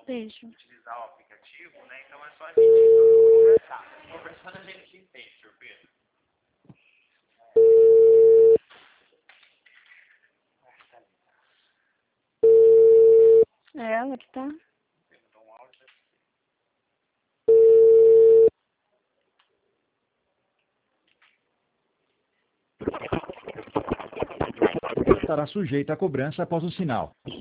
Beijo. utilizar o aplicativo, né? Então é só a gente conversar. Conversando a gente entende, senhor Pedro. É ela que tá? Estará sujeita a cobrança após o sinal.